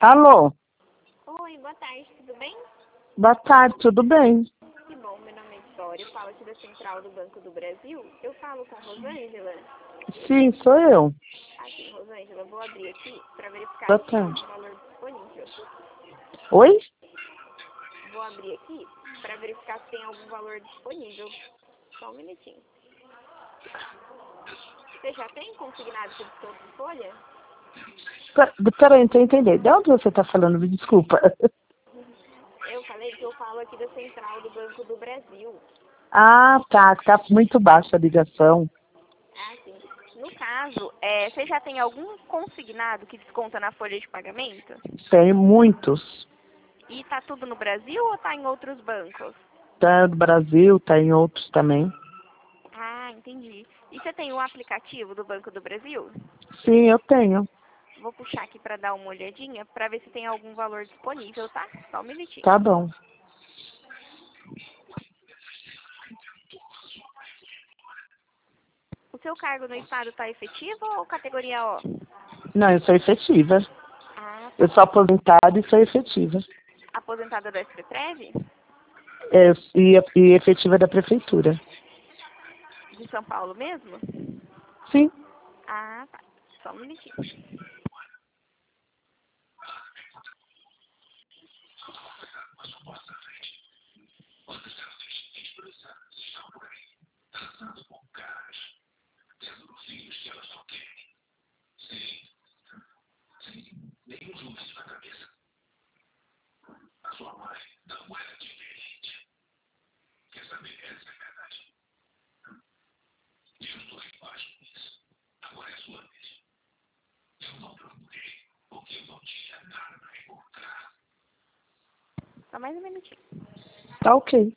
Alô, Oi, boa tarde, tudo bem? boa tarde, tudo bem? Que bom, meu nome é Vitória, eu falo aqui da Central do Banco do Brasil. Eu falo com Rosângela. Sim, sou eu. Assim, Rosângela, vou abrir aqui para verificar Boa se tem tarde. algum valor disponível. Oi? Vou abrir aqui para verificar se tem algum valor disponível. Só um minutinho. Você já tem consignado esse desconto de folha? Peraí, não tô entendendo. De onde você tá falando? Me desculpa. Eu falei que eu falo aqui da Central do Banco do Brasil. Ah, tá muito baixa a ligação. Ah, sim. No caso, você já tem algum consignado que desconta na folha de pagamento? Tem muitos. E tá tudo no Brasil ou tá em outros bancos? Tá no Brasil, tá em outros também. Ah, entendi. E você tem o aplicativo do Banco do Brasil? Sim, eu tenho. Vou puxar aqui para dar uma olhadinha para ver se tem algum valor disponível, tá? Só um minutinho. Tá bom. O seu cargo no estado tá efetivo ou categoria O? Não, eu sou efetiva. Ah, Eu tá. sou aposentada e sou efetiva. Aposentada da SPTREV? E efetiva da prefeitura. De São Paulo mesmo? Sim. Ah, tá. Só um minutinho. Só mais um minutinho. Tá ok.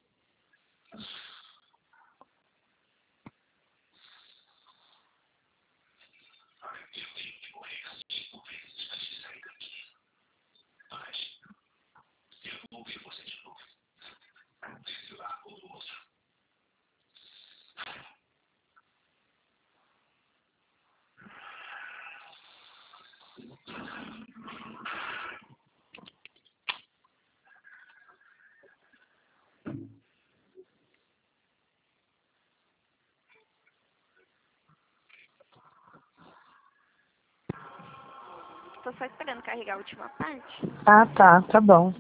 Tô só esperando carregar a última parte. Ah, tá bom.